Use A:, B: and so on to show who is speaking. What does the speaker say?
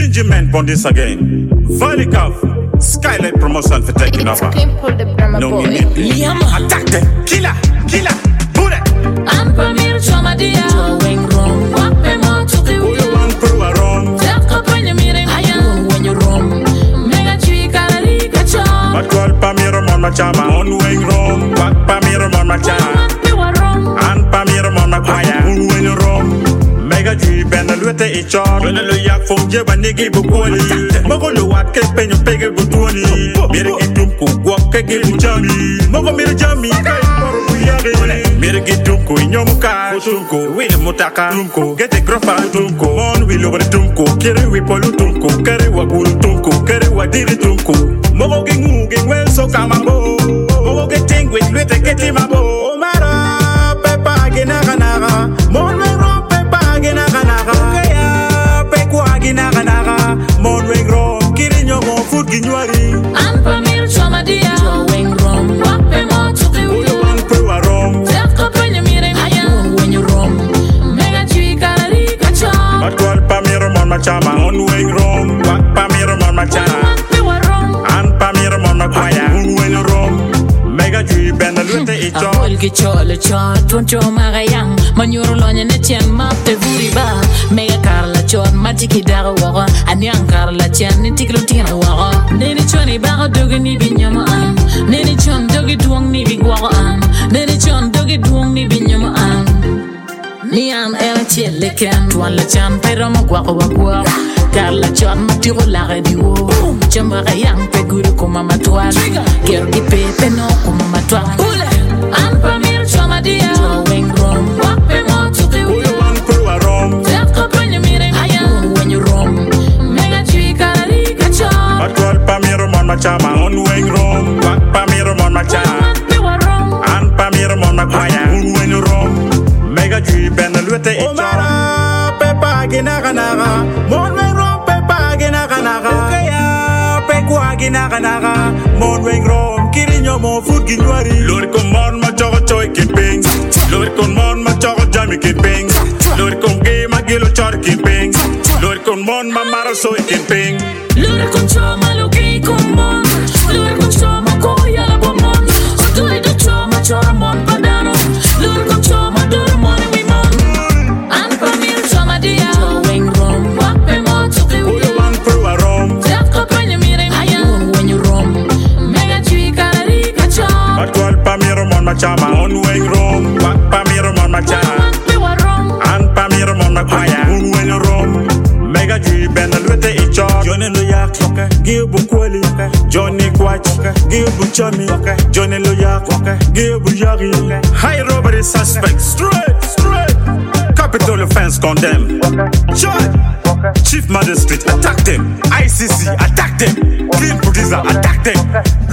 A: Ginger man on this again. Valikov, Skylight promotion for taking over. No minute. Attack them, killer, put it.
B: I'm Pamir Chomadia, going wrong. What am I to do?
A: You want to go wrong?
B: Take up when you're meeting, I am when you're wrong. Mega tree, Karalika Chom.
A: But call Pamir on my chama, on way wrong. What Pamir on my chama? And Pamir on my choir, when you're wrong. Mega tree, bend a little each other. When a yak from Jabanigi Bukoli, Mogolo, what can pen your peg of Tony? Miraki Dumko, walk again, Jammy. Mogomir Jammy, Miraki Dumko, in your car, Tunko, win a Motaka, Tunko, get a grofa, Tunko, on will over the Tunko, carry we polo Tunko, carry what wool Tunko, carry what did it Tunko. Mogoking, well, so come a bow. Mogo getting with little getting my bow. Mara, Peppa, Genaganaga, Monro. Monweng rom, kirinyo mo food ginwari.
B: I'm Pamir Chomadia, going wrong. What am I to do?
A: You want to go wrong?
B: Take up when you're meeting, I am when you're wrong. Mega tree, Karalika Chom.
A: But call Pamir on my chama, monweng rom. What Pamir on my chama? And Pamir on my choir, when you're wrong. Mega tree, bend a little each other.
B: I'll get your chart, don't you, Marayang? Manurolon and Etienne Map de Vuriba. Mega Carla Chon, Matiki Darawa, and young Carla Chan, Ticlutina Wara. Nenny Choni Barra Dogani Binyama, Nenny Chon Doggy Duang Nibi Guan, Nenny Chon Doggy Duang Nibinyama. Nian El Chilican, Tuan Lachan, Perama Guaqua, Carla Chon, Matiro Laradio, Chambara Yang Peguru Kumamatua, Gerdi Pepe no Kumamatua. I'm Pamir Chomadia, going wrong. What am I to do?
A: You want to go wrong?
B: Take up when you're meeting, I am when you're wrong. Mega tree, Karalika Chom.
A: But call Pamir on my chama, monweng rom. What Pamir on my chama? And Pamir on my choir, when you're wrong. Mega tree, bend a little each other. Peppa, Genaganaga, monweng rom, Peppa, Genaganaga. Pekwa, Genaganaga, monweng rom, kirinyo mo food ginwari. Lord, come on, my choy keeping. Lord, come on, my jammy keeping. Lord, come game, my gillo char keeping. Lord, come on, my mara soy keeping.
B: Lord, come show my looking, come on. Lord, come show my koya la bomon. So do it, do show my charmon padano. Lord, come show my dormon, we mon. I'm Pamir Chomadia, going wrong. What am I to do?
A: You want to go wrong?
B: Take up when you're meeting, I am when you're wrong. Mega tree, Karalika Chom.
A: But call Pamir on my chama, monweng rom. What Pamir on my chama? And Pamir on my choir, when you're wrong. Mega tree, bend a little each other. Johnny Loyak, give Bukwali, Johnny Quach, give Buchami, Johnny Loyak, give Bujari. High robbery suspect, straight. Capital offense condemned. Shot. Chief Magistrate, attack them. ICC, attack them. Clean producer, attack them.